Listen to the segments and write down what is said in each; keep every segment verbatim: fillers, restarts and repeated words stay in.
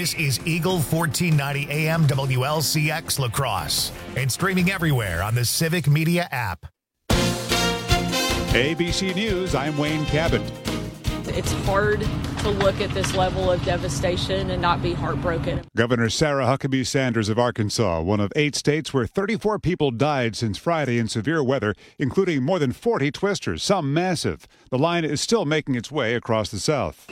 This is Eagle fourteen ninety A M W L C X La Crosse and streaming everywhere on the Civic Media app. A B C News, I'm Wayne Cabot. It's hard to look at this level of devastation and not be heartbroken. Governor Sarah Huckabee Sanders of Arkansas, one of eight states where thirty-four people died since Friday in severe weather, including more than forty twisters, some massive. The line is still making its way across the South.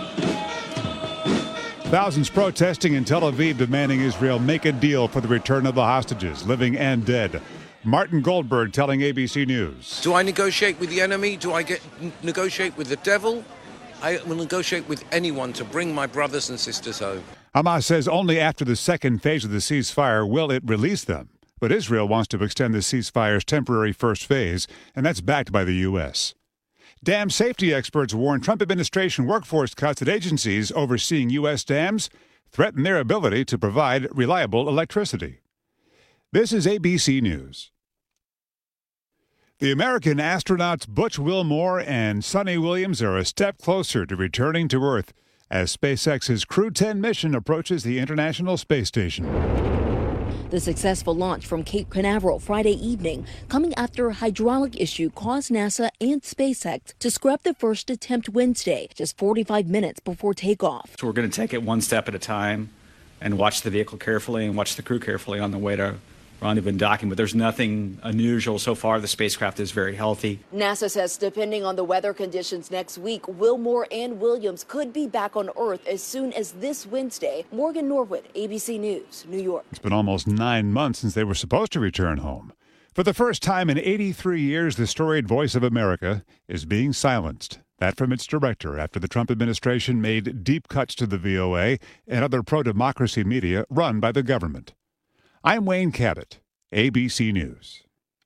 Thousands protesting in Tel Aviv demanding Israel make a deal for the return of the hostages, living and dead. Martin Goldberg telling A B C News. Do I negotiate with the enemy? Do I get n- negotiate with the devil? I will negotiate with anyone to bring my brothers and sisters home. Hamas says only after the second phase of the ceasefire will it release them. But Israel wants to extend the ceasefire's temporary first phase, and that's backed by the U S. Dam safety experts warn Trump administration workforce cuts at agencies overseeing U S dams threaten their ability to provide reliable electricity. This is A B C News. The American astronauts Butch Wilmore and Sonny Williams are a step closer to returning to Earth as SpaceX's Crew ten mission approaches the International Space Station. The successful launch from Cape Canaveral Friday evening, coming after a hydraulic issue caused NASA and SpaceX to scrap the first attempt Wednesday, just forty-five minutes before takeoff. So we're going to take it one step at a time and watch the vehicle carefully and watch the crew carefully on the way to rendezvous and docking, but there's nothing unusual so far. The spacecraft is very healthy. NASA says depending on the weather conditions next week, Wilmore and Williams could be back on Earth as soon as this Wednesday. Morgan Norwood, A B C News, New York. It's been almost nine months since they were supposed to return home. For the first time in eighty-three years, the storied Voice of America is being silenced. That from its director after the Trump administration made deep cuts to the V O A and other pro-democracy media run by the government. I'm Wayne Cabot, A B C News.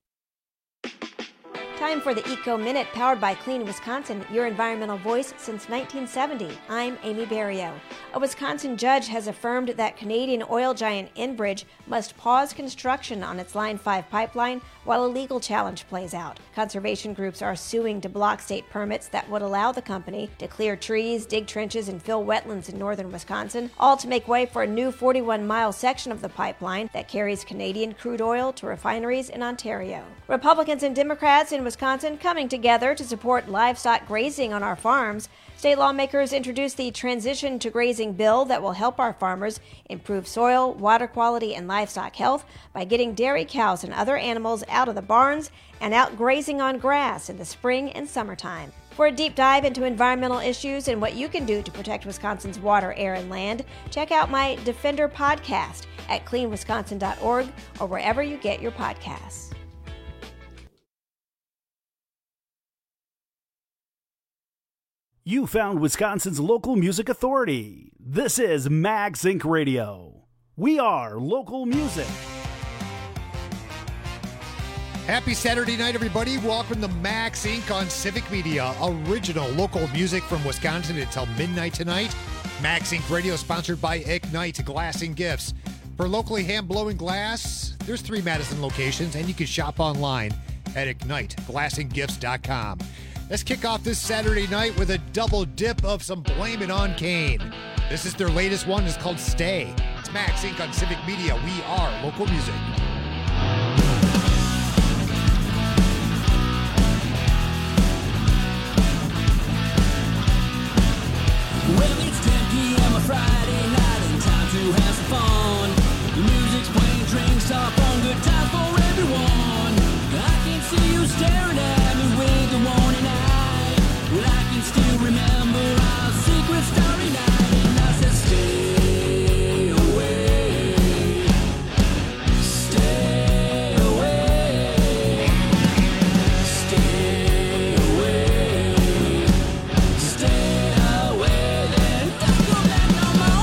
Time for the Eco Minute, powered by Clean Wisconsin, your environmental voice since nineteen seventy. I'm Amy Barrio. A Wisconsin judge has affirmed that Canadian oil giant Enbridge must pause construction on its Line five pipeline while a legal challenge plays out. Conservation groups are suing to block state permits that would allow the company to clear trees, dig trenches, and fill wetlands in northern Wisconsin, all to make way for a new forty-one mile section of the pipeline that carries Canadian crude oil to refineries in Ontario. Republicans and Democrats in Wisconsin coming together to support livestock grazing on our farms. State lawmakers introduced the Transition to Grazing bill that will help our farmers improve soil, water quality, and livestock health by getting dairy cows and other animals out of the barns and out grazing on grass in the spring and summertime. For a deep dive into environmental issues and what you can do to protect Wisconsin's water, air, and land, check out my Defender podcast at clean wisconsin dot org or wherever you get your podcasts. You found Wisconsin's local music authority. This is Max Inc Radio. We are local music. Happy Saturday night, everybody. Welcome to Max Incorporated on Civic Media. Original local music from Wisconsin until midnight tonight. Max Incorporated Radio sponsored by Ignite Glass and Gifts. For locally hand-blowing glass, there's three Madison locations, and you can shop online at ignite glass and gifts dot com. Let's kick off this Saturday night with a double dip of some Blame It on Kane. This is their latest one. It's called Stay. It's Max Incorporated on Civic Media. We are local music. Well, it's ten p.m. on Friday night and time to have some fun. The music's playing, drinks up on, good time for everyone. I can see you staring at me with the warning eye. Well, I can still remember our secret starry night, and I said stay away, stay away, stay away, stay away, then don't go back no more.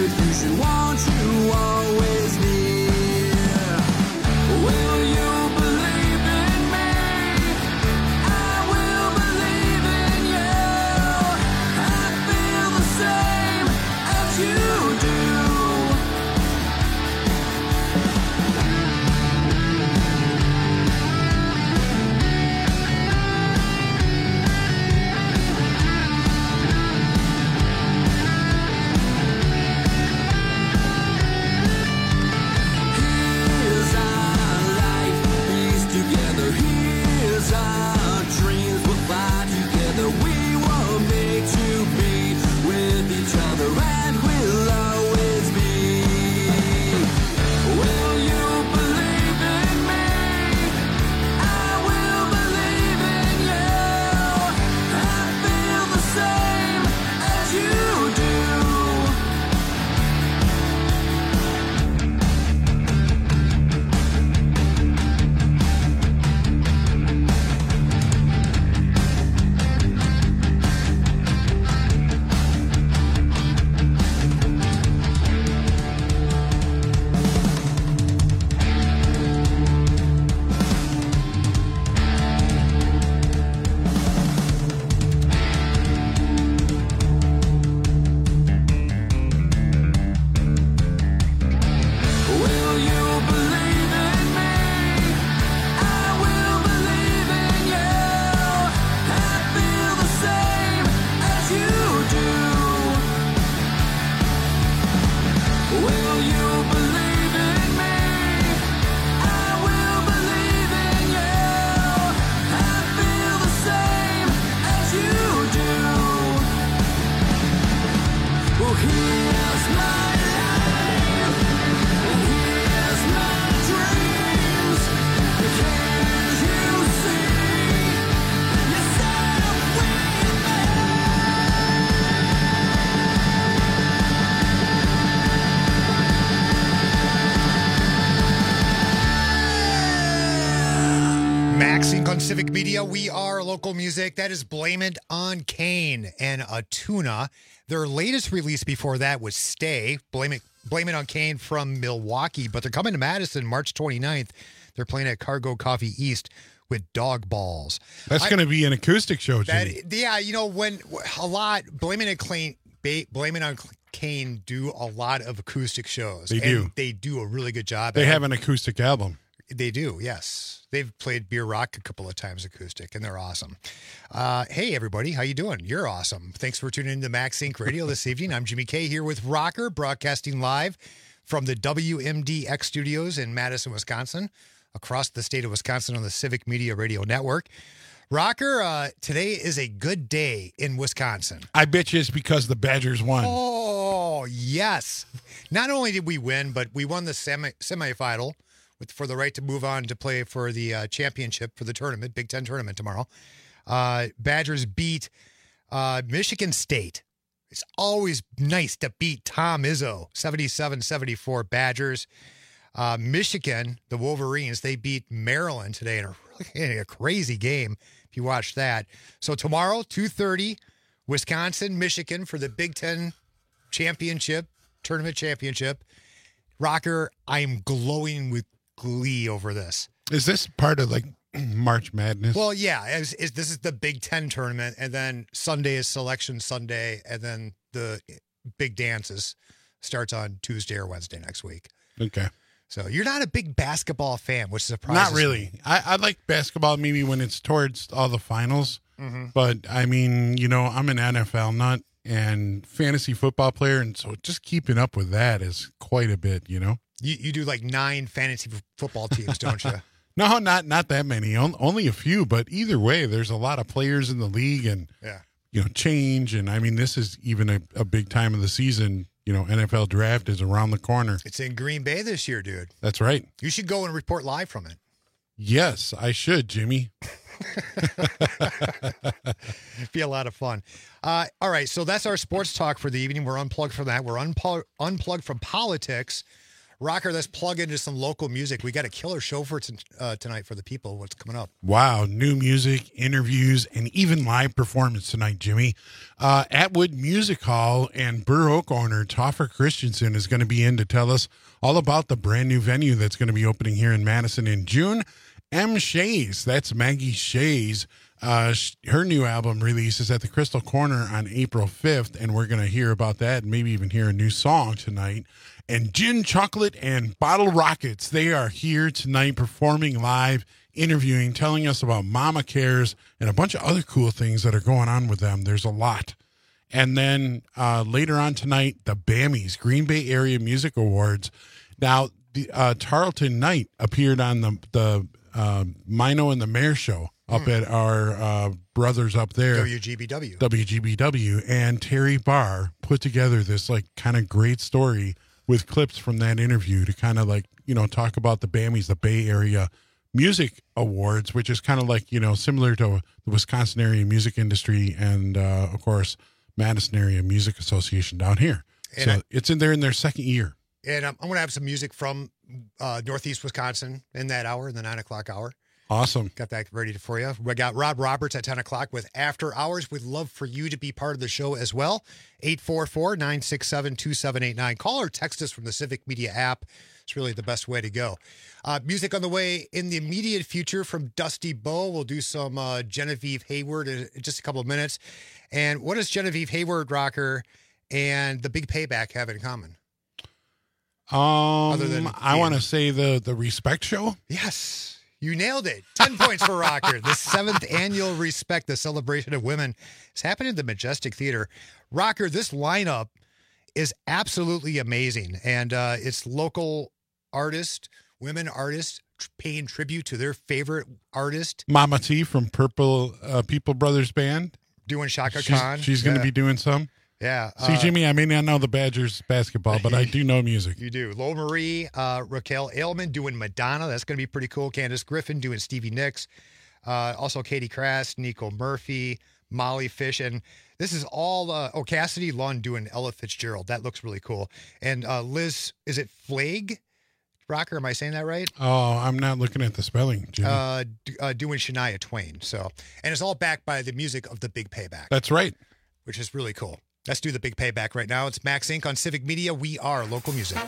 confusion, won't you always be? Will you believe in me? I will believe in you. I feel the same as you do. Here's our life, pieced together. Here's our dreams, we'll fly together. We were made to be with each other, and we'll always be. Will you believe in me? I will believe in you. I feel the same as you do. Will you believe in me? I will believe in you. I feel the same as you do. Will you believe in me? I will believe in you. I feel the same as you do. Well, here's my life, and here's my dreams. Can't you see yourself with Max Inc on Civic Media. We are local music. That is Blame It on Kane and Atuna. Their latest release before that was Stay. Blame It, Blame It on Kane from Milwaukee. But they're coming to Madison March twenty-ninth. They're playing at Cargo Coffee East with Dog Balls. That's I- going to be an acoustic show, Jimmy. That, yeah, you know, when a lot, Blame It on Kane, ba- Blame It on Kane do a lot of acoustic shows. They and do. They do a really good job. They at have it. an acoustic album. They do, yes. They've played Beer Rock a couple of times acoustic, and they're awesome. Uh, hey, everybody, how you doing? You're awesome. Thanks for tuning in to Max Inc Radio this evening. I'm Jimmy K here with Rocker, broadcasting live from the W M D X studios in Madison, Wisconsin, across the state of Wisconsin on the Civic Media Radio Network. Rocker, uh, today is a good day in Wisconsin. I bet you it's because the Badgers won. Oh, yes. Not only did we win, but we won the semi semifinal with for the right to move on to play for the uh, championship for the tournament, Big Ten tournament tomorrow. Uh, Badgers beat uh, Michigan State. It's always nice to beat Tom Izzo, seventy-seven seventy-four Badgers. Uh, Michigan, the Wolverines, they beat Maryland today in a, really, in a crazy game, if you watch that. So tomorrow, two thirty, Wisconsin, Michigan for the Big Ten championship, tournament championship. Rocker, I'm glowing with glee over this. Is this part of like March Madness? Well, yeah, it's, it's, this is the Big Ten tournament, and then Sunday is Selection Sunday, and then the big dances starts on Tuesday or Wednesday next week. Okay. So you're not a big basketball fan, which surprises Not really. me. I, I like basketball maybe when it's towards all the finals. Mhm. But, I mean, you know, I'm an N F L nut and fantasy football player, and so just keeping up with that is quite a bit, you know? You you do like nine fantasy f- football teams, don't you? No, not not that many. On, only a few, but either way, there's a lot of players in the league and, Yeah. you know, change. And, I mean, this is even a, a big time of the season. You know, N F L draft is around the corner. It's in Green Bay this year, dude. That's right. You should go and report live from it. Yes, I should, Jimmy. Be a lot of fun. Uh, all right, so that's our sports talk for the evening. We're unplugged from that. We're unplugged unplugged from politics. Rocker, let's plug into some local music. We got a killer show for t- uh, tonight for the people. What's coming up? Wow, new music, interviews, and even live performance tonight, Jimmy. Uh, Atwood Music Hall and Burr Oak owner Toffer Christensen is going to be in to tell us all about the brand new venue that's going to be opening here in Madison in June. M. Shays, that's Maggie Shays. Uh, her new album release is at the Crystal Corner on April fifth, and we're going to hear about that and maybe even hear a new song tonight. And Gin Chocolate and Bottle Rockets, they are here tonight performing live, interviewing, telling us about Mama Cares and a bunch of other cool things that are going on with them. There's a lot. And then uh, later on tonight, the BAMIs, Green Bay Area Music Awards. Now, the, uh, Tarleton Knight appeared on the, the uh, Mino and the Mayor show up mm. at our uh, brothers up there. W G B W. W G B W. And Terry Barr put together this like kind of great story with clips from that interview to kind of like, you know, talk about the BAMIs, the Bay Area Music Awards, which is kind of like, you know, similar to the Wisconsin Area Music Industry and, uh, of course, Madison Area Music Association down here. And so I, it's in there in their second year. And I'm, I'm going to have some music from uh, Northeast Wisconsin in that hour, in the nine o'clock hour. Awesome. Got that ready for you. We got Rob Roberts at ten o'clock with After Hours. We'd love for you to be part of the show as well. eight four four, nine six seven, two seven eight nine. Call or text us from the Civic Media app. It's really the best way to go. Uh, music on the way in the immediate future from Dusty Bowe. We'll do some uh, Genevieve Hayward in just a couple of minutes. And what does Genevieve Hayward, Rocker, and the Big Payback have in common? Um, Other than I want to say the, the Respect Show. Yes. You nailed it. ten points for Rocker. The seventh annual Respect, the celebration of women, is happening at the Majestic Theater. Rocker, this lineup is absolutely amazing. And uh, it's local artists, women artists, tr- paying tribute to their favorite artist. Mama T from Purple uh, People Brothers Band. Doing Shaka she's, Khan. She's going to yeah. be doing some. Yeah. See, uh, Jimmy, I may not know the Badgers basketball, but I do know music. You do. Lo Marie, uh, Raquel Ailman doing Madonna. That's going to be pretty cool. Candace Griffin doing Stevie Nicks. Uh, also Katie Crass, Nico Murphy, Molly Fish. And this is all, uh, oh, Cassidy Lund doing Ella Fitzgerald. That looks really cool. And uh, Liz, is it Flaig? Rocker, am I saying that right? Oh, I'm not looking at the spelling, Jimmy. Uh, d- uh, doing Shania Twain. So, and it's all backed by the music of the Big Payback. That's right. Which is really cool. Let's do the Big Payback right now. It's Max Incorporated on Civic Media. We are local music.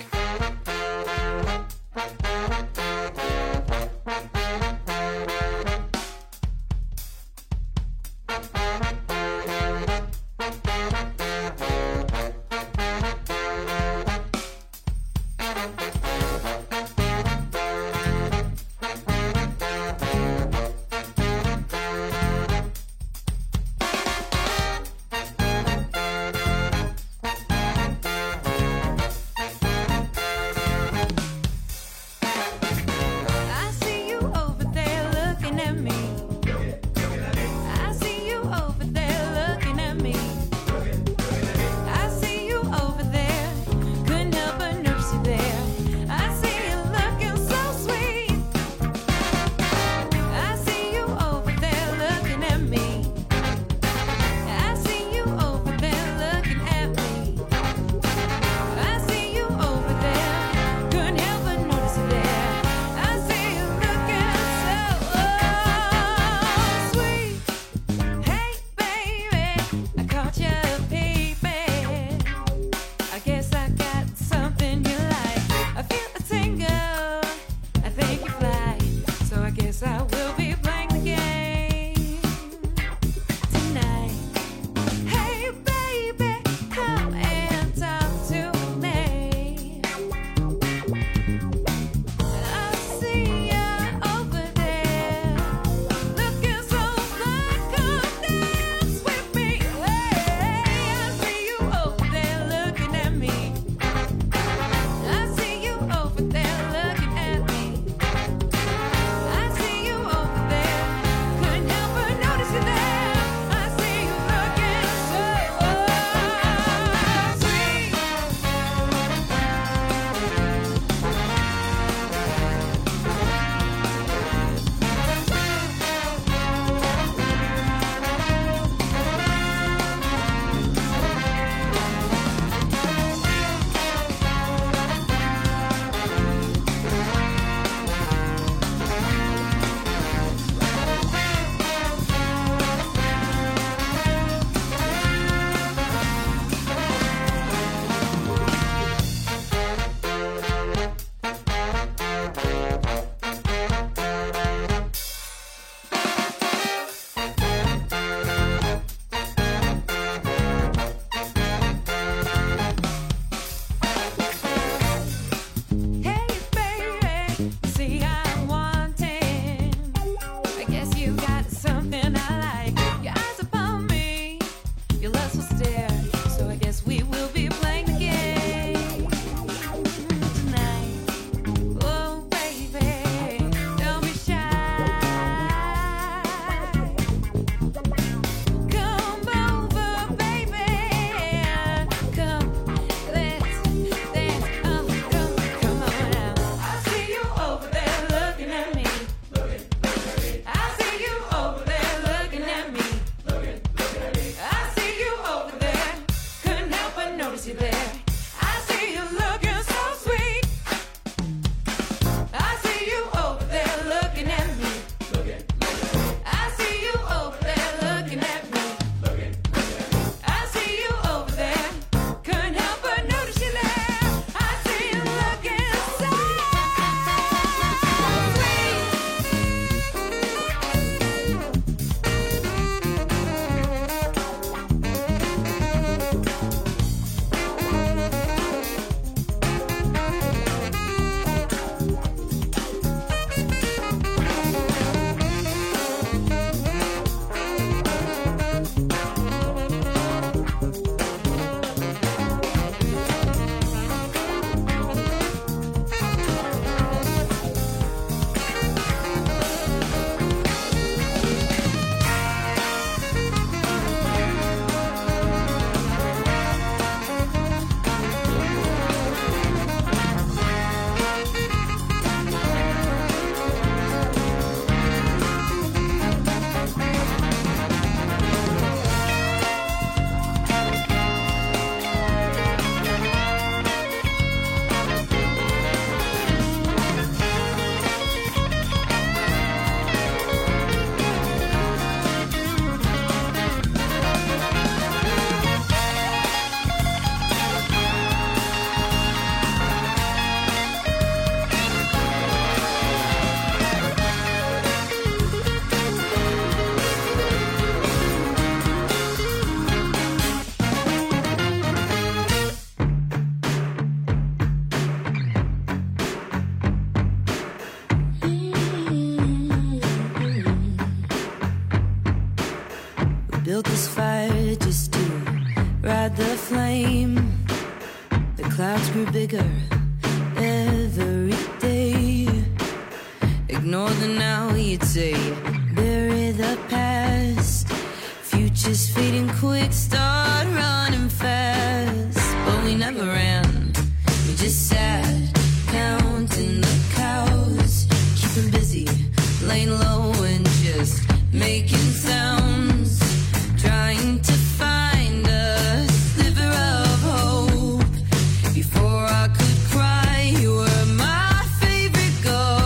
built this fire just to ride the flame. The clouds grew bigger every day. Ignore the now, you'd say. Bury the past. Future's fading quick, start running fast. But we never ran, we just sat, counting the cows. Keeping busy, laying low and just making sounds. Trying to find a sliver of hope. Before I could cry, you were my favorite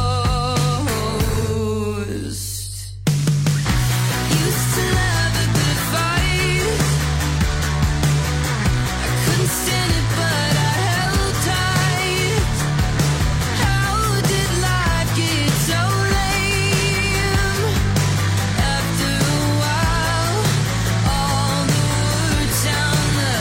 ghost. Used to love a good fight. I couldn't stand it, but I held tight. How did life get so lame? After a while, all the words sound the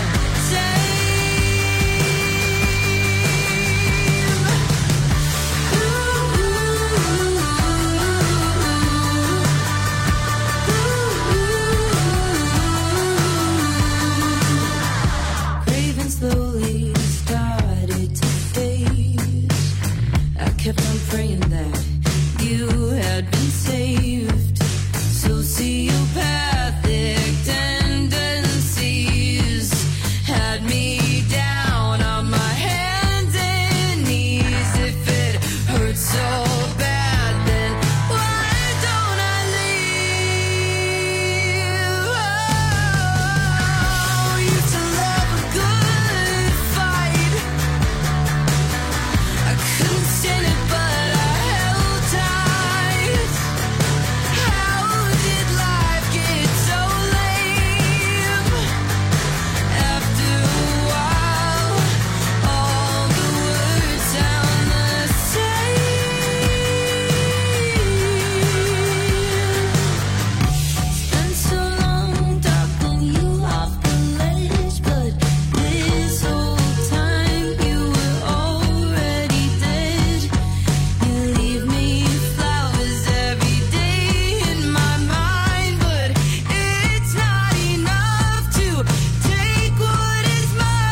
same. Craving slowly started to fade. I kept on praying that you had been saved. Sociopathic tendencies had me down on my hands and knees. If it hurts so bad, then why don't I leave? Oh, used to love a good fight. I couldn't stand it, but I held tight. How did life get so lame? After a while, all the words sound the same. Spent so long talking you off the ledge, but this whole time you were already dead. You leave me flowers every day in my mind, but it's not enough to take what is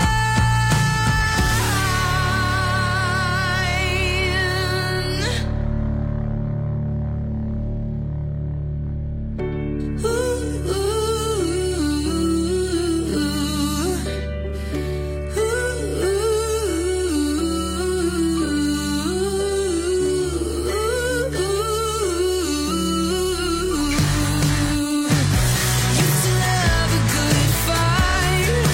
mine. Ooh, used to love a good fight.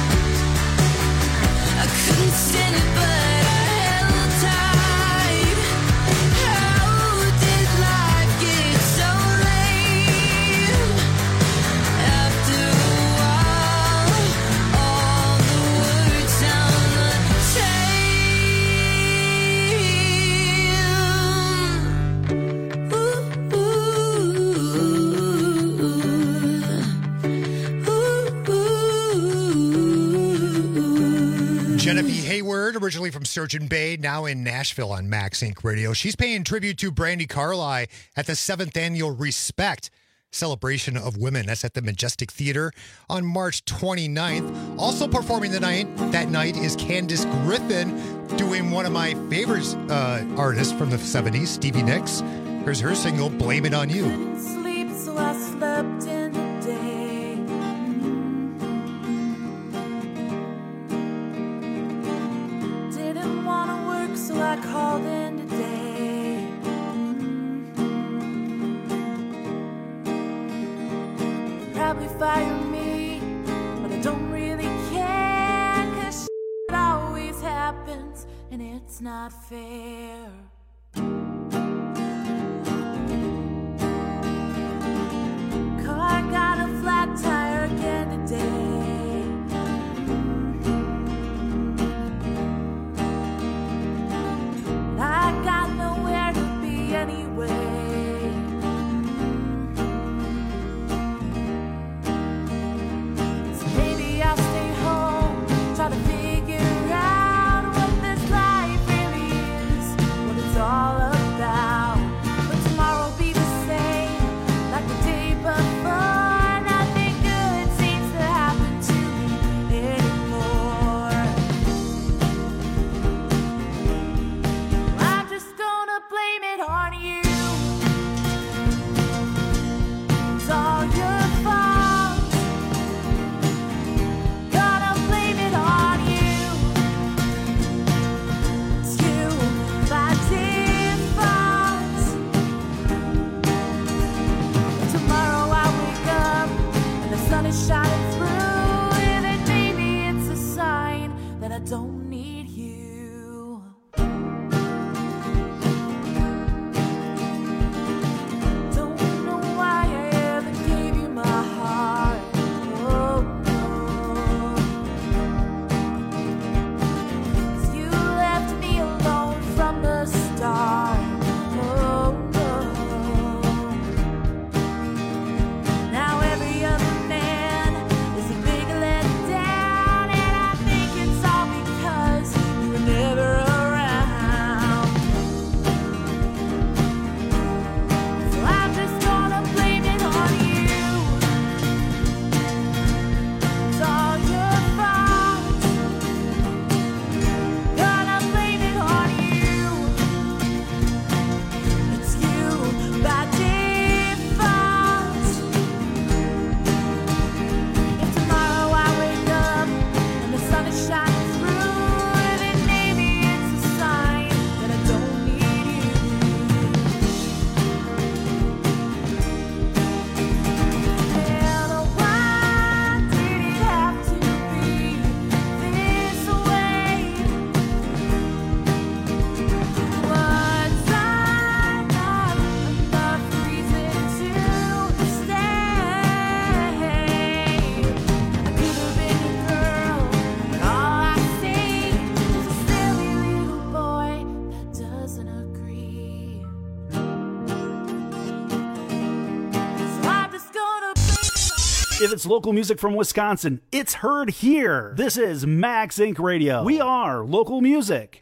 I couldn't stand it, but I held tight. How did life get so lame? After a while, all the words sound the same. Genevieve Hayward, originally from Sturgeon Bay, now in Nashville on Max Inc Radio. She's paying tribute to Brandi Carlile at the seventh Annual Respect Celebration of Women. That's at the Majestic Theater on March twenty-ninth. Also performing the night that night is Candace Griffin, doing one of my favorite uh, artists from the seventies, Stevie Nicks. Here's her single, Blame It On You. Didn't sleep, so I slept in the day. Didn't want to work, so I called in today. Probably fire me, but I don't really care, 'cause shit always happens, and it's not fair. Car got a flat tire again today. I got nowhere to be anyway. So maybe I'll stay home, try to figure out what this life really is, what it's If it's local music from Wisconsin, it's heard here. This is Max Inc Radio. We are local music.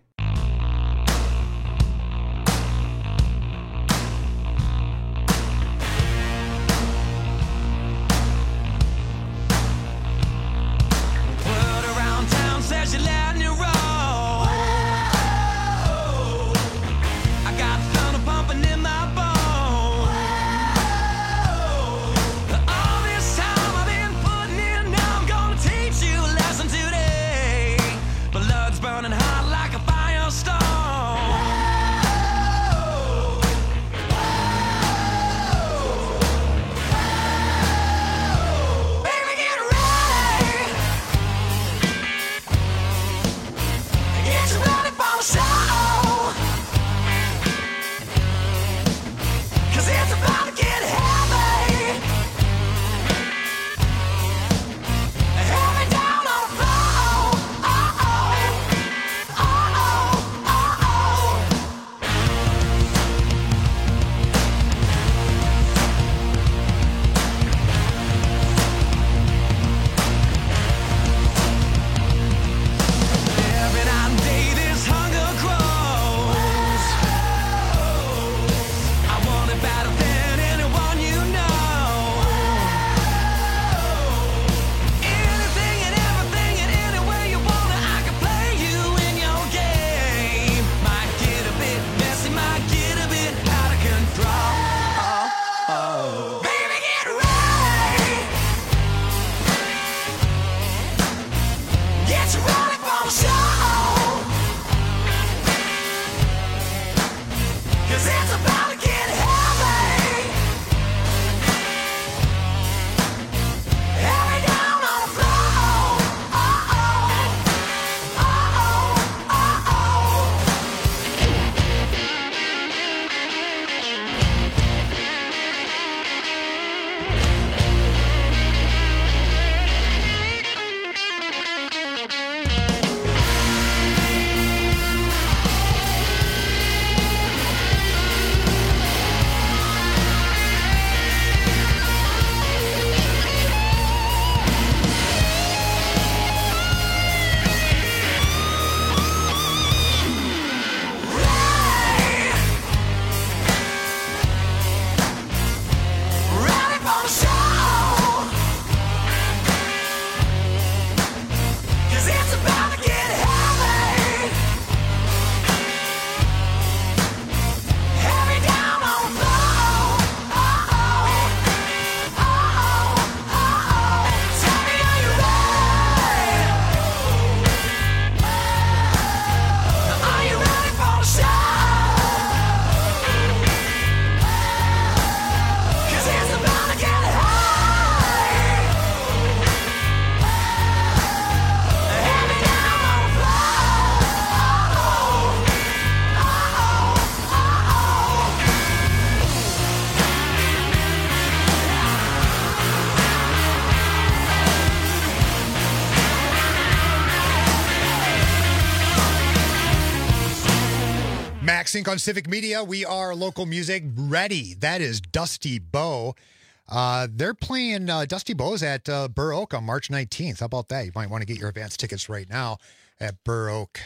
Sync on Civic Media. We are local music ready. That is Dusty Bow. Uh, they're playing uh, Dusty Bow's at uh, Burr Oak on March nineteenth. How about that? You might want to get your advance tickets right now at burr oak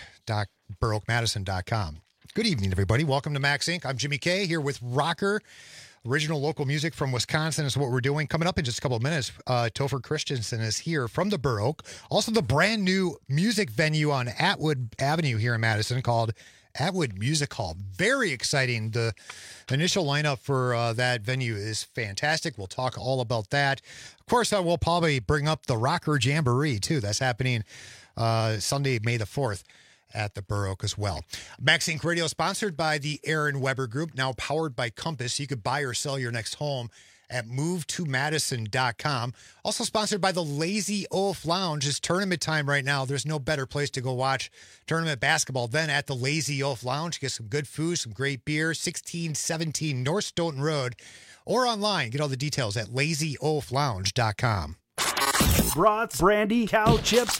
oak madison dot com. Good evening, everybody. Welcome to Max Incorporated. I'm Jimmy K here with Rocker. Original local music from Wisconsin is what we're doing. Coming up in just a couple of minutes, uh, Topher Christensen is here from the Burr Oak. Also, the brand new music venue on Atwood Avenue here in Madison called Atwood Music Hall. Very exciting. The initial lineup for uh, that venue is fantastic. We'll talk all about that. Of course, uh, we'll probably bring up the Rocker Jamboree, too. That's happening uh, Sunday, May the fourth. At the Burr Oak as well. Max Inc Radio sponsored by the Aaron Weber Group, now powered by Compass. You could buy or sell your next home at move to madison dot com. Also sponsored by the Lazy Oaf Lounge. It's tournament time right now. There's no better place to go watch tournament basketball than at the Lazy Oaf Lounge. Get some good food, some great beer, sixteen seventeen North Stoughton Road, or online. Get all the details at lazy oaf lounge dot com. Brats, brandy, cow chips,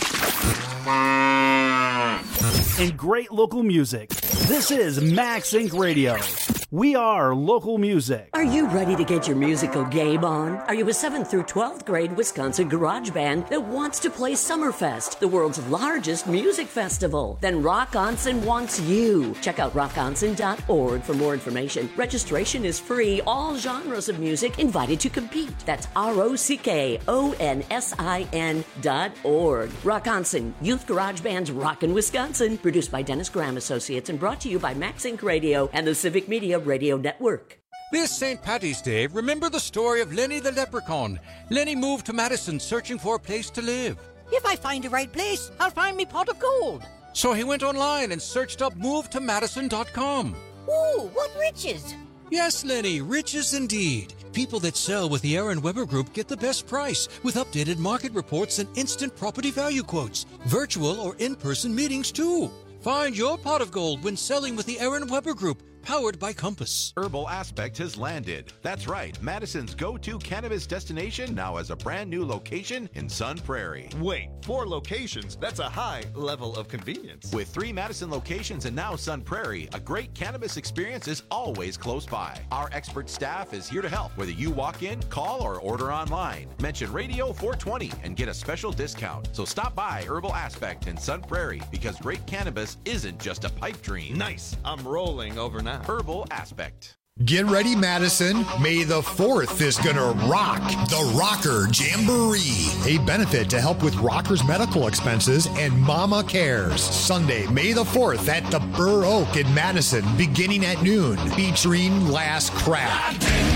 and great local music. This is Max Inc Radio. We are local music. Are you ready to get your musical game on? Are you a seventh through twelfth grade Wisconsin garage band that wants to play Summerfest, the world's largest music festival? Then Rock Onsen wants you. Check out rock onsen dot org for more information. Registration is free. All genres of music invited to compete. That's R O C K O N S I N dot org. Rock Onsen, Youth Garage Band's Rockin' Wisconsin. Produced by Dennis Graham Associates and brought to you by Max Inc Radio and the Civic Media Radio Network. This Saint Patty's Day, remember the story of Lenny the Leprechaun. Lenny moved to Madison searching for a place to live. If I find the right place, I'll find me pot of gold. So he went online and searched up move to madison dot com. Ooh, what riches! Yes, Lenny, riches indeed. People that sell with the Aaron Weber Group get the best price with updated market reports and instant property value quotes. Virtual or in-person meetings, too. Find your pot of gold when selling with the Aaron Weber Group. Powered by Compass. Herbal Aspect has landed. That's right. Madison's go-to cannabis destination now has a brand new location in Sun Prairie. Wait, four locations? That's a high level of convenience. With three Madison locations and now Sun Prairie, a great cannabis experience is always close by. Our expert staff is here to help, whether you walk in, call, or order online. Mention Radio four twenty and get a special discount. So stop by Herbal Aspect in Sun Prairie because great cannabis isn't just a pipe dream. Nice. I'm rolling over now. Herbal Aspect. Get ready, Madison. May the fourth is going to rock the Rocker Jamboree, a benefit to help with rockers' medical expenses and Mama Cares. Sunday, May the fourth at the Burr Oak in Madison, beginning at noon, featuring Last Crack,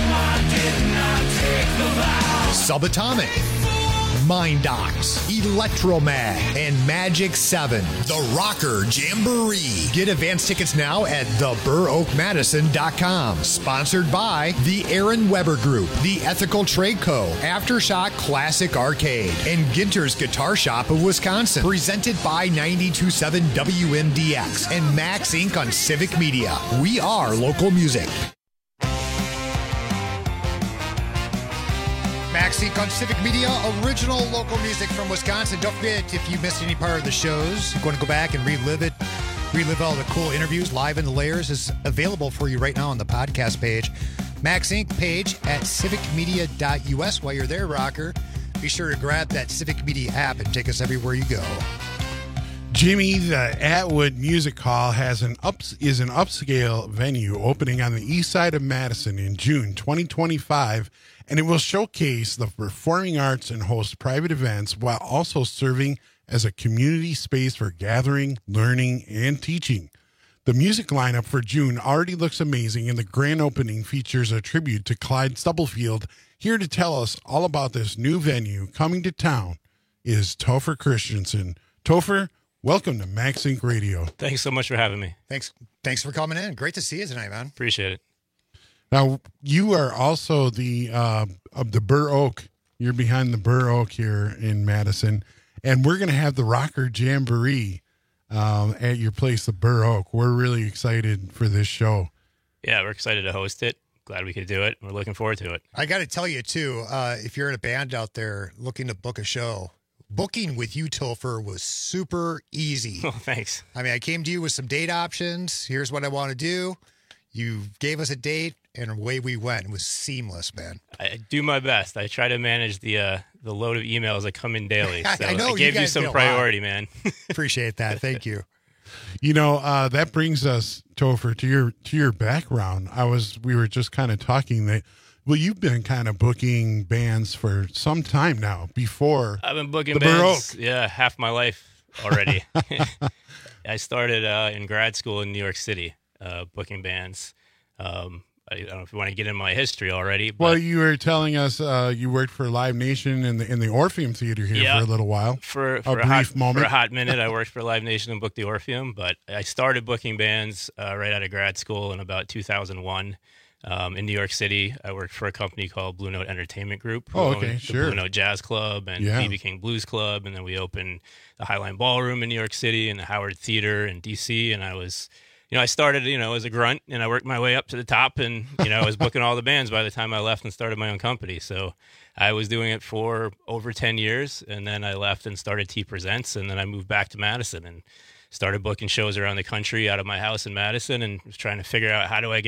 Subatomic, Mind Docs, Electromag, and Magic seven. The Rocker Jamboree. Get advance tickets now at the burr oak madison dot com. Sponsored by the Aaron Weber Group, the Ethical Trade Co., Aftershock Classic Arcade, and Ginter's Guitar Shop of Wisconsin. Presented by ninety-two point seven W M D X and Max Incorporated on Civic Media. We are local music. Max Incorporated on Civic Media, original local music from Wisconsin. Don't forget, if you missed any part of the shows, you're going to go back and relive it, relive all the cool interviews. Live in the Layers is available for you right now on the podcast page. Max Incorporated page at civic media dot U S. While you're there, Rocker, be sure to grab that Civic Media app and take us everywhere you go. Jimmy, the Atwood Music Hall has an ups is an upscale venue opening on the east side of Madison in June twenty twenty-five, and it will showcase the performing arts and host private events while also serving as a community space for gathering, learning, and teaching. The music lineup for June already looks amazing, and the grand opening features a tribute to Clyde Stubblefield. Here to tell us all about this new venue coming to town is Topher Christensen. Topher, welcome to Max Incorporated Radio. Thanks so much for having me. Thanks Thanks for coming in. Great to see you tonight, man. Appreciate it. Now, you are also the uh, of the Burr Oak. You're behind the Burr Oak here in Madison, and we're going to have the Rocker Jamboree um, at your place, the Burr Oak. We're really excited for this show. Yeah, we're excited to host it. Glad we could do it. We're looking forward to it. I got to tell you, too, uh, if you're in a band out there looking to book a show, booking with you, Topher, was super easy. Oh, thanks. I mean, I came to you with some date options. Here's what I want to do. You gave us a date, and away we went. It was seamless, man. I do my best. I try to manage the uh, the load of emails that come in daily. So I know I gave you, you some priority, man. Appreciate that. Thank you. You know, uh, that brings us, Topher, to your to your background. I was we were just kind of talking that. Well, you've been kind of booking bands for some time now. Before I've been booking the Burr bands, Oak. yeah, half my life already. I started uh, in grad school in New York City, uh, booking bands. Um, I don't know if you want to get in my history already. But Well, you were telling us uh, you worked for Live Nation in the in the Orpheum Theater here Yeah, for a little while. For, a for a, brief hot, moment. For a hot minute, I worked for Live Nation and booked the Orpheum, but I started booking bands uh, right out of grad school in about two thousand one. Um, in New York City, I worked for a company called Blue Note Entertainment Group. who Oh, okay, owned the sure. Blue Note Jazz Club and Yeah. B B King Blues Club, and then we opened the Highline Ballroom in New York City and the Howard Theater in D C. And I was, you know, I started, you know, as a grunt, and I worked my way up to the top, and you know, I was booking all the bands by the time I left and started my own company. So I was doing it for over ten years, and then I left and started T Presents, and then I moved back to Madison and started booking shows around the country out of my house in Madison, and was trying to figure out how do I get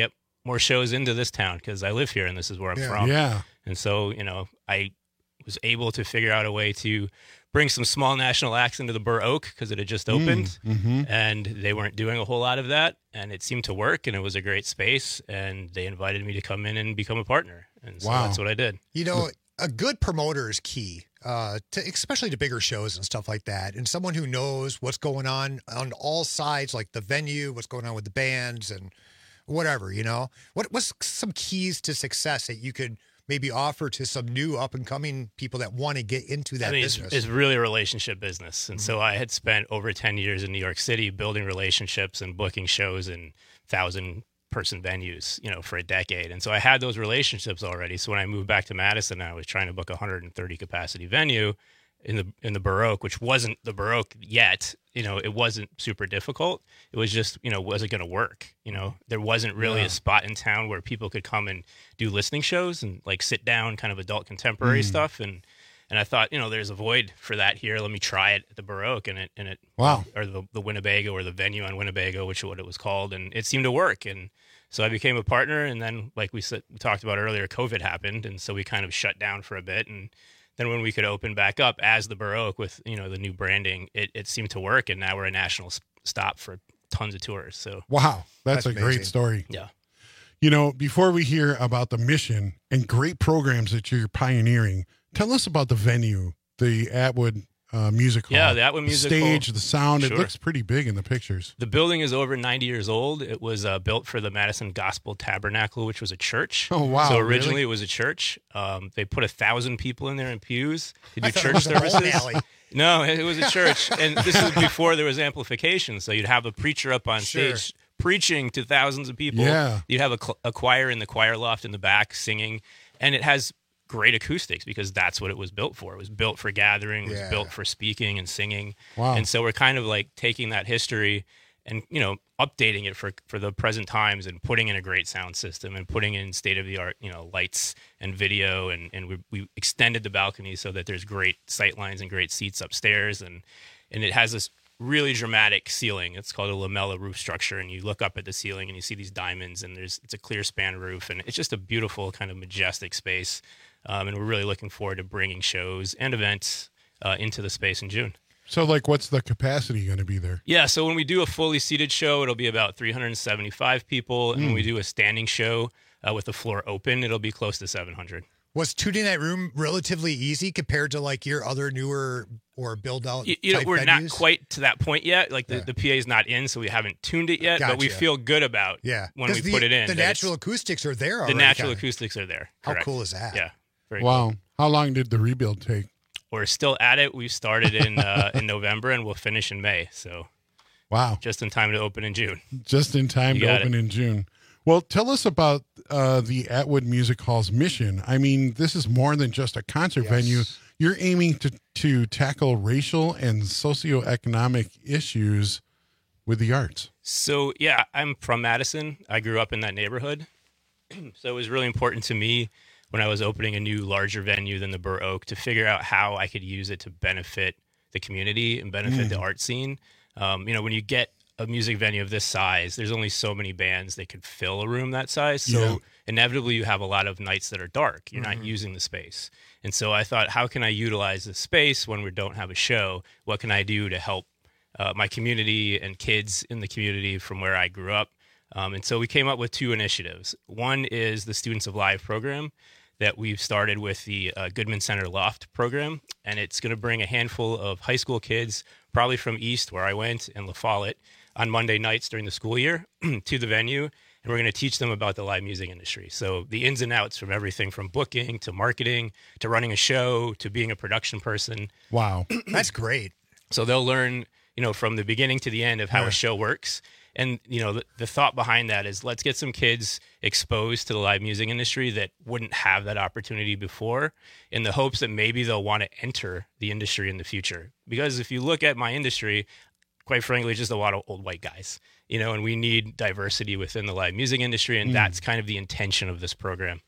more shows into this town because I live here and this is where I'm Yeah. from. Yeah. And so, you know, I was able to figure out a way to bring some small national acts into the Burr Oak because it had just opened Mm, mhm. and they weren't doing a whole lot of that. And it seemed to work and it was a great space. And they invited me to come in and become a partner. And so Wow. that's what I did. You know, a good promoter is key, uh, to, especially to bigger shows and stuff like that. And someone who knows what's going on on all sides, like the venue, what's going on with the bands and whatever, you know? What What's some keys to success that you could maybe offer to some new up and coming people that want to get into that I mean, it's, business? it's really a relationship business. And so I had spent over ten years in New York City building relationships and booking shows in thousand person venues, you know, for a decade. And so I had those relationships already. So when I moved back to Madison, I was trying to book a one hundred thirty capacity venue in the in the Baroque, which wasn't the Baroque yet. You know, it wasn't super difficult. It was just, you know, was it going to work? You know, there wasn't really Yeah. a spot in town where people could come and do listening shows and like sit down, kind of adult contemporary Mm. stuff. And and I thought, you know, there's a void for that here. Let me try it at the Baroque and it and it Wow. or the the Winnebago or the venue on Winnebago, which is what it was called, and it seemed to work. And so I became a partner. And then, like we said, we talked about earlier, COVID happened, and so we kind of shut down for a bit. And then when we could open back up as the Baroque with, you know, the new branding, it, it seemed to work. And now we're a national s- stop for tons of tours. So Wow, that's, That's a great amazing. story. Yeah. You know, before we hear about the mission and great programs that you're pioneering, tell us about the venue, the Atwood uh, Music Hall. Yeah, the Atwood Music Hall. stage, the sound. It Sure. looks pretty big in the pictures. The building is over ninety years old. It was uh, built for the Madison Gospel Tabernacle, which was a church. Oh, wow, So originally really? it was a church. Um, they put a thousand people in there in pews to do I thought it church was a bowling services. alley. No, it was a church. And this was before there was amplification. So you'd have a preacher up on Sure. stage preaching to thousands of people. Yeah. You'd have a, cl- a choir in the choir loft in the back singing. And it has great acoustics because that's what it was built for. It was built for gathering, it was Yeah. built for speaking and singing. Wow. And so we're kind of like taking that history and, you know, updating it for for the present times and putting in a great sound system and putting in state of the art, you know, lights and video. And, and we, we extended the balcony so that there's great sight lines and great seats upstairs. And, and it has this really dramatic ceiling. It's called a lamella roof structure. And you look up at the ceiling and you see these diamonds and there's, it's a clear span roof. And it's just a beautiful kind of majestic space. Um, and we're really looking forward to bringing shows and events uh, into the space in June. So, like, what's the capacity going to be there? Yeah, so when we do a fully seated show, it'll be about three hundred seventy-five people. And when Mm. we do a standing show uh, with the floor open, it'll be close to seven hundred. Was tuning that room relatively easy compared to like your other newer or build out? You, you know, type we're not venues? quite to that point yet. Like, the, Yeah. the P A is not in, so we haven't tuned it yet. But we Gotcha. feel good about Yeah, when we 'Cause the, put it in. The that it's- natural acoustics are there. The Already, natural kinda. acoustics are there. How correct. cool is that? Yeah. Very Wow. cool. How long did the rebuild take? We're still at it. We started in uh, in November and we'll finish in May. So Wow. just in time to open in June. Just in time You to got open it. in June. Well, tell us about uh, the Atwood Music Hall's mission. I mean, this is more than just a concert Yes. venue. You're aiming to, to tackle racial and socioeconomic issues with the arts. So, yeah, I'm from Madison. I grew up in that neighborhood. So it was really important to me when I was opening a new larger venue than the Burr Oak to figure out how I could use it to benefit the community and benefit Mm. the art scene. Um, you know, when you get a music venue of this size, there's only so many bands that could fill a room that size. So Yeah. inevitably you have a lot of nights that are dark. You're Mhm. not using the space. And so I thought, how can I utilize the space when we don't have a show? What can I do to help uh, my community and kids in the community from where I grew up? Um, and so we came up with two initiatives. One is the Students of Live program that we've started with the uh, Goodman Center Loft program. And it's going to bring a handful of high school kids, probably from East, where I went, and La Follette, on Monday nights during the school year to the venue. And we're going to teach them about the live music industry. So the ins and outs from everything from booking to marketing to running a show to being a production person. Wow. That's great. So they'll learn, you know, from the beginning to the end of how Yeah. a show works. And, you know, the, the thought behind that is let's get some kids exposed to the live music industry that wouldn't have that opportunity before, in the hopes that maybe they'll want to enter the industry in the future. Because if you look at my industry, quite frankly, it's just a lot of old white guys, you know, and we need diversity within the live music industry. And Mm. that's kind of the intention of this program.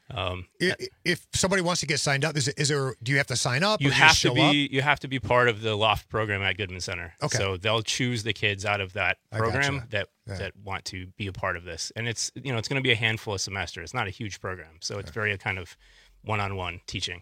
Um, if, if somebody wants to get signed up, is, it, is there? Do you have to sign up? You or have just to show be up? you have to be part of the Loft program at Goodman Center. Okay. So they'll choose the kids out of that I program gotcha. that Yeah. that want to be a part of this. And it's you know it's going to be a handful of semesters. It's not a huge program, so it's very kind of one-on-one teaching.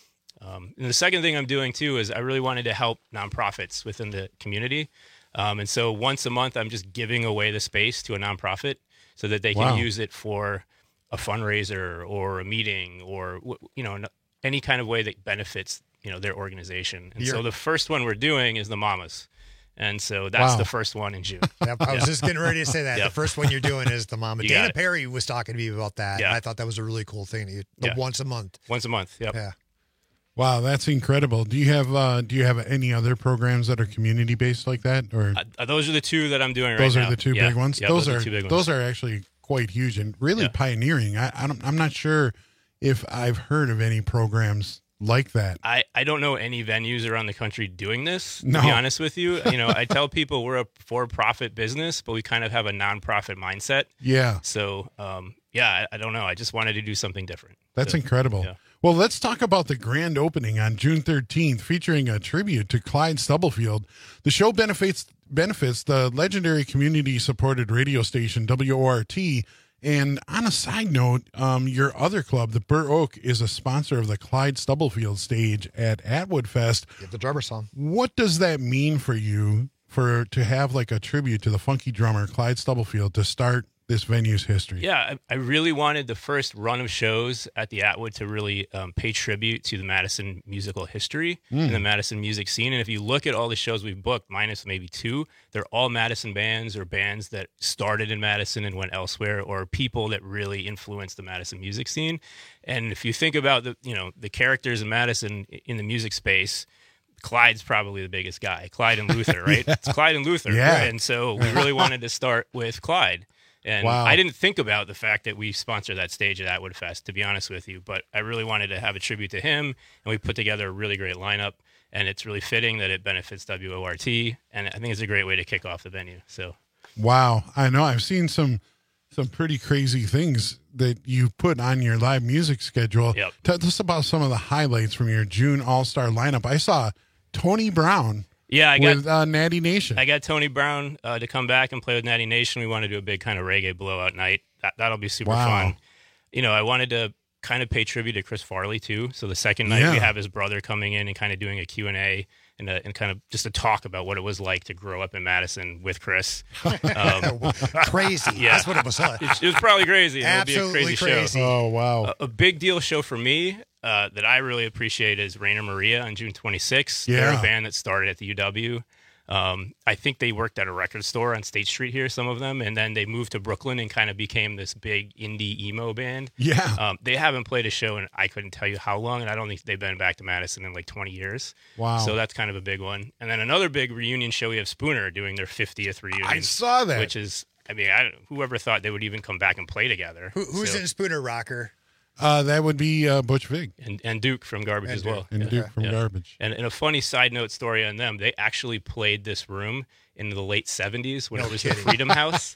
Um, and the second thing I'm doing too is I really wanted to help nonprofits within the community. Um, and so once a month, I'm just giving away the space to a nonprofit so that they can Wow. use it for a fundraiser or a meeting or, you know, any kind of way that benefits, you know, their organization. And so You're- the first one we're doing is the Mamas. And so that's Wow. the first one in June. Yep, I was Yeah. just getting ready to say that. Yep. The first one you're doing is the Mama. You got Dana it. Perry was talking to me about that. Yeah. And I thought that was a really cool thing. You- The Yeah. once a month. Once a month. Yep. Yeah. Wow, that's incredible. Do you have uh, do you have any other programs that are community based like that, or Uh, those are the two that I'm doing right those now. are the two Yeah. big ones? Yeah, those, those are the two big ones. those are actually quite huge and really Yeah. pioneering. I, I don't, I'm not sure if I've heard of any programs like that. I, I don't know any venues around the country doing this, to No. be honest with you. You know, I tell people we're a for-profit business, but we kind of have a non-profit mindset. Yeah. So, um, yeah, I, I don't know. I just wanted to do something different. That's So, incredible. yeah. Well, let's talk about the grand opening on June thirteenth, featuring a tribute to Clyde Stubblefield. The show benefits benefits the legendary community-supported radio station W O R T. And on a side note, um, your other club, the Burr Oak, is a sponsor of the Clyde Stubblefield stage at Atwood Fest. Get the drummer song. What does that mean for you for to have like a tribute to the funky drummer Clyde Stubblefield to start this venue's history? Yeah, I, I really wanted the first run of shows at the Atwood to really um, pay tribute to the Madison musical history Mm. and the Madison music scene. And if you look at all the shows we've booked, minus maybe two, they're all Madison bands or bands that started in Madison and went elsewhere, or people that really influenced the Madison music scene. And if you think about the you know the characters in Madison in the music space, Clyde's probably the biggest guy. Clyde and Luther, right? Yeah. It's Clyde and Luther. Yeah. And so we really wanted to start with Clyde. And Wow. I didn't think about the fact that we sponsor that stage at Atwood Fest, to be honest with you, but I really wanted to have a tribute to him, and we put together a really great lineup, and it's really fitting that it benefits W O R T, and I think it's a great way to kick off the venue. So, Wow, I know. I've seen some some pretty crazy things that you put on your live music schedule. Yep. Tell us about some of the highlights from your June All Star lineup. I saw Tony Brown. yeah, I got with uh, Natty Nation. I got Tony Brown uh, to come back and play with Natty Nation. We want to do a big kind of reggae blowout night. That, that'll be super Wow. fun. You know, I wanted to kind of pay tribute to Chris Farley, too. So the second night, we Yeah. have his brother coming in and kind of doing a Q and A and, a, and kind of just a talk about what it was like to grow up in Madison with Chris. Um, Crazy. Yeah. That's what it was like. It, it was probably crazy. Absolutely It'll be a crazy, crazy. show. Oh, wow. A, a big deal show for me uh, that I really appreciate is Rainer Maria on June twenty-sixth. They're Yeah. a band that started at the U W. Um, I think they worked at a record store on State Street here, some of them, and then they moved to Brooklyn and kind of became this big indie emo band. Yeah. Um, they haven't played a show in I couldn't tell you how long, and I don't think they've been back to Madison in like twenty years. Wow. So that's kind of a big one. And then another big reunion show, we have Spooner doing their fiftieth reunion. I saw that. Which is, I mean, I, whoever thought they would even come back and play together. Who, who's So- in Spooner Rocker? Uh, that would be uh, Butch Vig. and, and Duke from Garbage And as Duke. well. And Yeah. Duke from Yeah. Garbage. And, and a funny side note story on them, they actually played this room in the late seventies when No it was kidding. the Freedom House.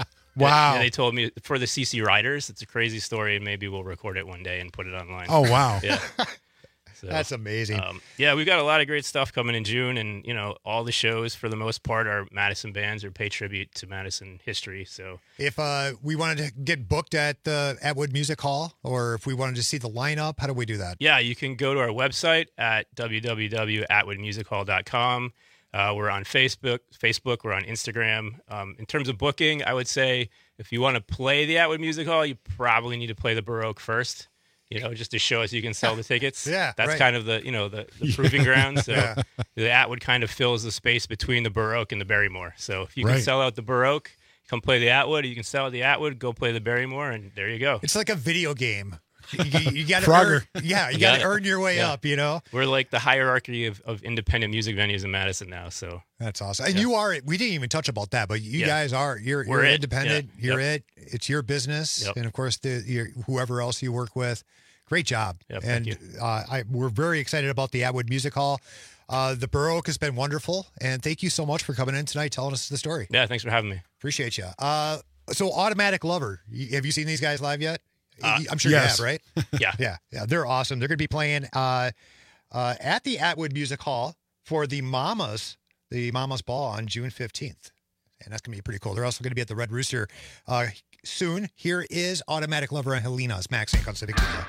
Wow. And, and they told me for the C C Riders. It's a crazy story, and maybe we'll record it one day and put it online. Oh, wow. Yeah. So, That's amazing. um, yeah, we've got a lot of great stuff coming in June, and you know, all the shows for the most part are Madison bands or pay tribute to Madison history. So If uh, we wanted to get booked at the Atwood Music Hall, or if we wanted to see the lineup, how do we do that? yeah, you can go to our website at w w w dot atwood music hall dot com. Uh, we're on Facebook. Facebook. We're on Instagram. Um, in terms of booking, I would say if you want to play the Atwood Music Hall, you probably need to play the Baroque first. You know, just to show us you can sell the tickets. Yeah, that's right. kind of the you know the, the proving ground. So Yeah. the Atwood kind of fills the space between the Baroque and the Barrymore. So if you can Right. sell out the Baroque, come play the Atwood. You can sell out the Atwood, go play the Barrymore, and there you go. It's like a video game. You, you, you got to Frogger. earn, yeah, you, You got got to it. earn your way Yeah. up. You know, We're like the hierarchy of, of independent music venues in Madison now. So that's awesome. And Yeah. you are. We didn't even touch about that, but you Yeah. guys are. You're, We're you're it. independent. Yeah. You're Yep. it. It's your business, Yep. and of course, the your, whoever else you work with. Great job. Yep, thank and you. Uh, I, we're very excited about the Atwood Music Hall. Uh, the Baroque has been wonderful, and thank you so much for coming in tonight, telling us the story. yeah, thanks for having me. Appreciate you. Uh, so, Automatic Lover. You- Have you seen these guys live yet? Uh, I'm sure yes. you have, right? Yeah. Yeah. Yeah. They're awesome. They're going to be playing uh, uh, at the Atwood Music Hall for the Mamas, the Mamas Ball on June fifteenth. And that's going to be pretty cool. They're also going to be at the Red Rooster uh, soon. Here is Automatic Lover and Helena's Max Inc on Civic Media.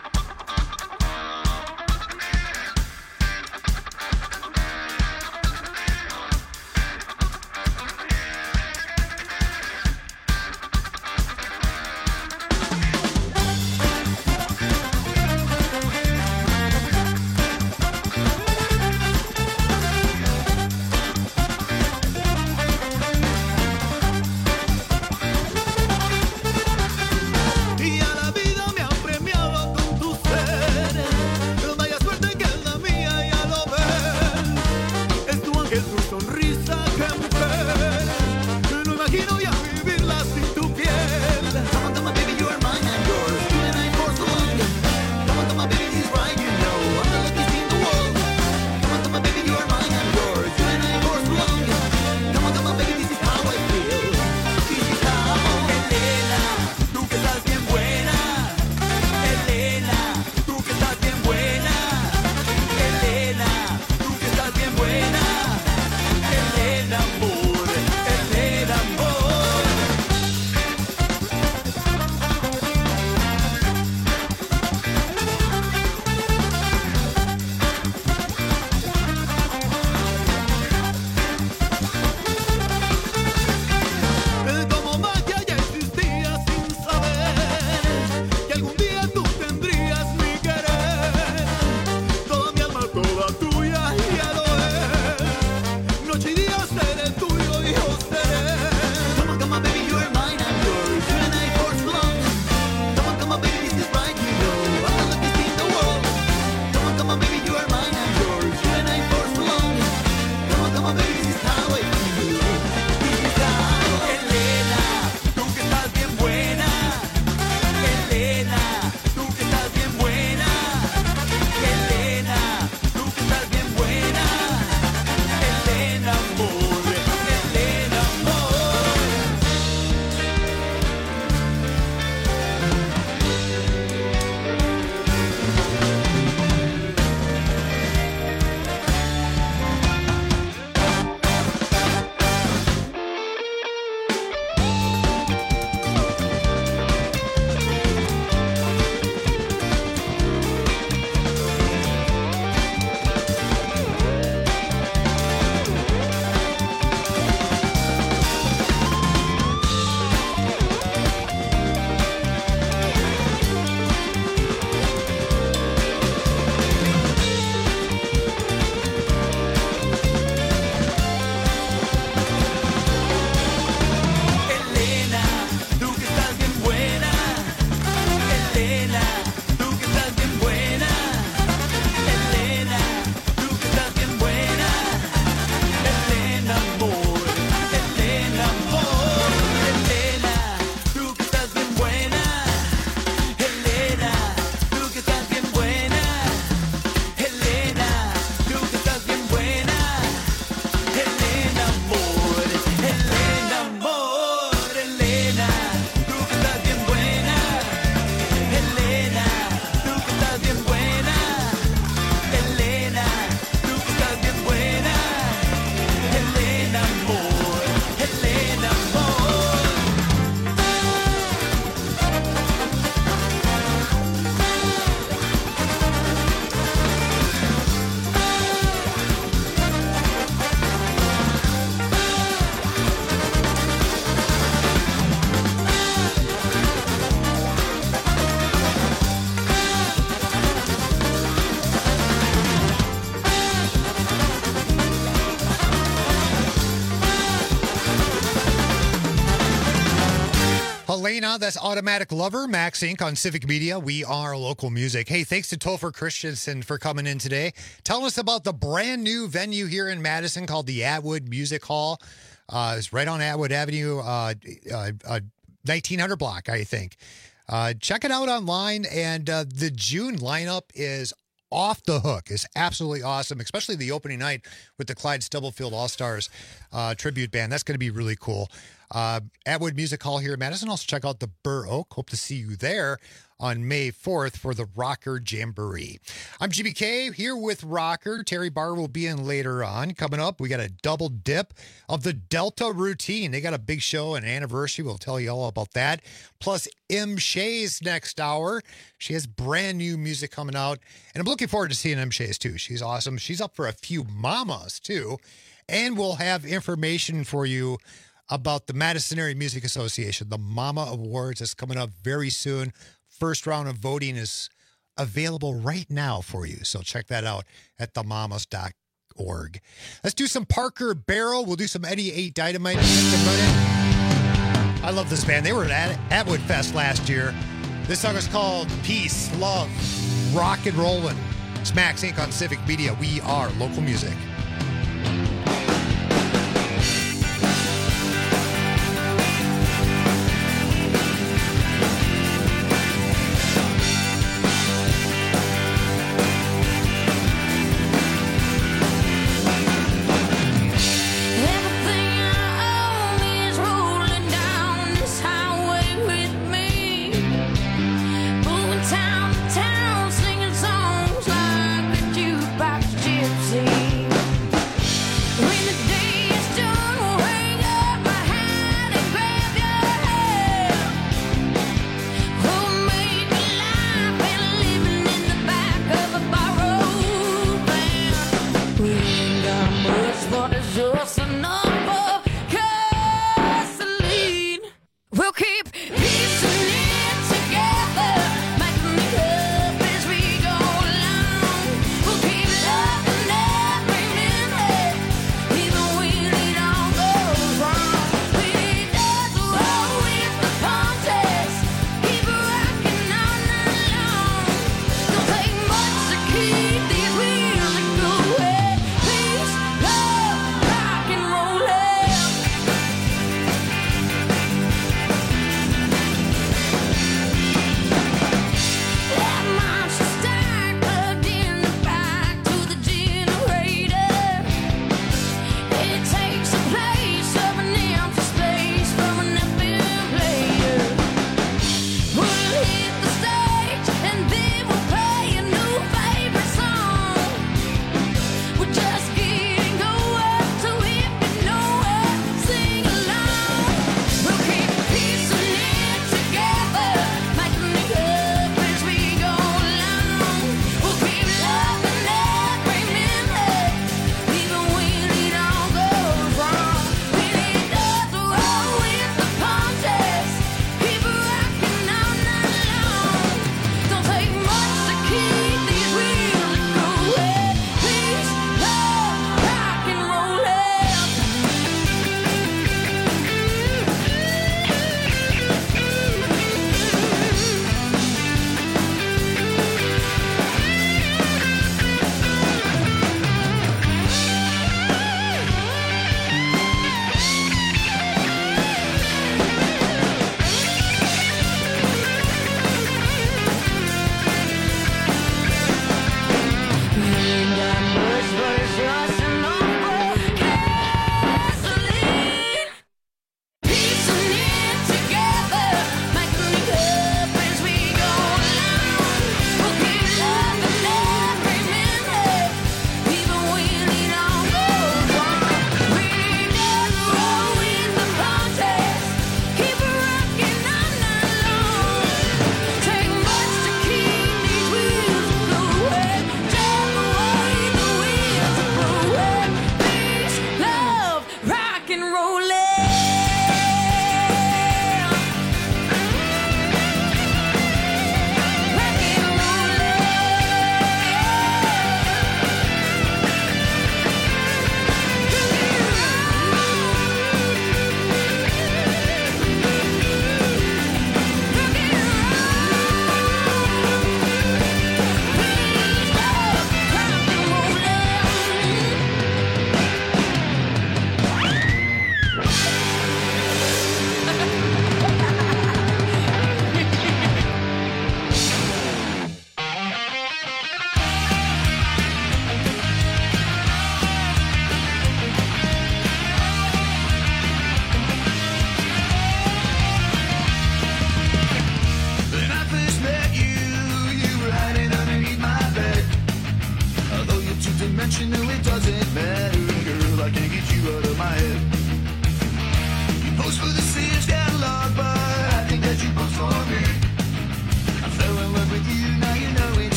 Y a la vida me han premiado con tu ser. Vaya suerte que es la mía, ya lo ves. Es tu ángel, tu sonrisa, que mujer. No imagino ya vivirla sin tu piel. Come on, come on, baby, you are mine and yours. You and I for so long. Come on, come on, baby, he's right, you know. I'm the luckiest in the world. Come on, come on, baby, you are mine and yours. You and I for so long. Come on, come on, baby, this is how I feel. This is how. Elena, tú que estás bien buena. Elena, tú que estás bien buena. Elena, tú que estás bien buena. Elena, amor. Elena, amor. Como magia ya existía sin saber que algún día tú tendrías mi querer. Toda mi alma, toda tuya, ya lo es. Noche y día seré tuyo y yo seré. Come on, come on, baby, you are mine and yours. You and I for so long. Come on, come on, baby, this is right, you know. I'm the luckiest in the world. Come on, come on, baby, you are mine and yours. You and I for so long. Come on, come on, baby, this is how I feel. This is how. Elena, tú que estás bien buena. Elena, tú que estás bien buena. Elena, tú que estás bien buena. Elena, amor. Elena, amor. Elena, tú que estás bien buena. Elena, tú que estás bien buena. Elena, tú que estás bien buena. Elena, amor. Elena, amor. Elena, tú que estás bien buena. Elena, tú que estás bien buena. Elena, tú que estás bien buena. Elena, amor. Elena, amor. Elena, tú que estás bien buena. Elena, tú que estás bien buena. Elena, tú que estás bien buena. Elena, amor. Elena, amor. Helena, that's Automatic Lover, Max Incorporated on Civic Media. We are local music. Hey, thanks to Topher Christensen for coming in today. Tell us about the brand new venue here in Madison called the Atwood Music Hall. Uh, it's right on Atwood Avenue, uh, uh, uh, nineteen hundred block, I think. Uh, check it out online, and uh, the June lineup is off the hook. It's absolutely awesome, especially the opening night with the Clyde Stubblefield All-Stars uh, tribute band. That's going to be really cool. Uh, Atwood Music Hall here in Madison. Also check out the Burr Oak. Hope to see you there on May fourth for the Rocker Jamboree. I'm G B K here with Rocker. Terry Barr will be in later on. Coming up, we got a double dip of the Delta Routine. They got a big show, an anniversary. We'll tell you all about that. Plus, M. Shays next hour. She has brand new music coming out. And I'm looking forward to seeing M. Shays, too. She's awesome. She's up for a few mamas, too. And we'll have information for you about the Madison Area Music Association. The Mama Awards is coming up very soon. First round of voting is available right now for you. So check that out at the mamas dot org. Let's do some Parker Barrel. We'll do some Eddie eight Dynamite in just a minute. I love this band. They were at Atwood Fest last year. This song is called Peace, Love, Rock and Rollin'. It's Max Incorporated on Civic Media. We are local music. Town to town, singing songs like a jukebox gypsy.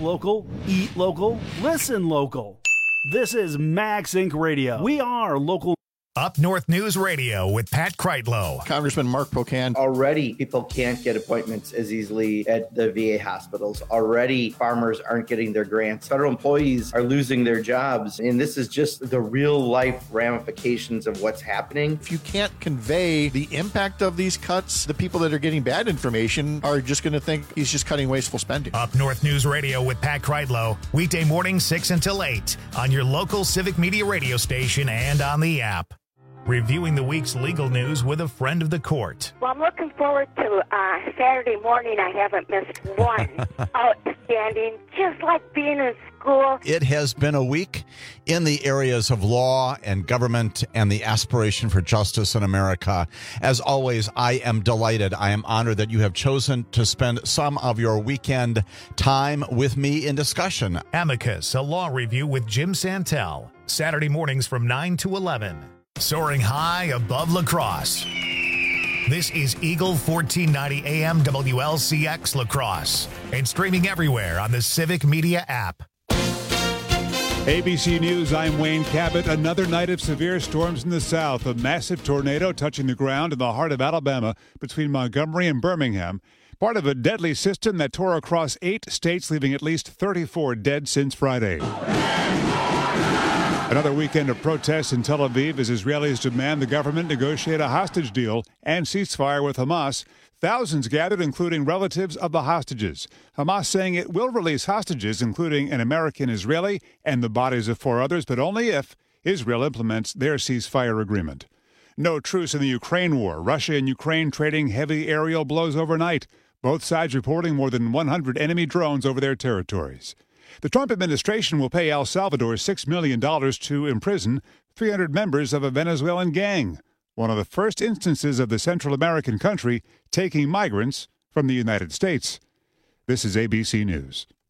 local, eat local, listen local. This is Max Incorporated. Radio. We are local. Up North News Radio with Pat Kreitlow. Congressman Mark Pocan. Already, people can't get appointments as easily at the V A hospitals. Already, farmers aren't getting their grants. Federal employees are losing their jobs. And this is just the real life ramifications of what's happening. If you can't convey the impact of these cuts, the people that are getting bad information are just going to think he's just cutting wasteful spending. Up North News Radio with Pat Kreitlow. Weekday mornings six until eight on your local Civic Media radio station and on the app. Reviewing the week's legal news with a friend of the court. Well, I'm looking forward to uh, Saturday morning. I haven't missed one. Outstanding, just like being in school. It has been a week in the areas of law and government and the aspiration for justice in America. As always, I am delighted. I am honored that you have chosen to spend some of your weekend time with me in discussion. Amicus, a law review with Jim Santel. Saturday mornings from nine to eleven. Soaring high above La Crosse. This is Eagle fourteen ninety A M W L C X La Crosse and streaming everywhere on the Civic Media app. A B C News, I'm Wayne Cabot. Another night of severe storms in the south. A massive tornado touching the ground in the heart of Alabama between Montgomery and Birmingham. Part of a deadly system that tore across eight states, leaving at least thirty-four dead since Friday. Another weekend of protests in Tel Aviv as Israelis demand the government negotiate a hostage deal and ceasefire with Hamas. Thousands gathered, including relatives of the hostages. Hamas saying it will release hostages, including an American Israeli and the bodies of four others, but only if Israel implements their ceasefire agreement. No truce in the Ukraine war. Russia and Ukraine trading heavy aerial blows overnight. Both sides reporting more than one hundred enemy drones over their territories. The Trump administration will pay El Salvador six million dollars to imprison three hundred members of a Venezuelan gang, one of the first instances of the Central American country taking migrants from the United States. This is A B C News.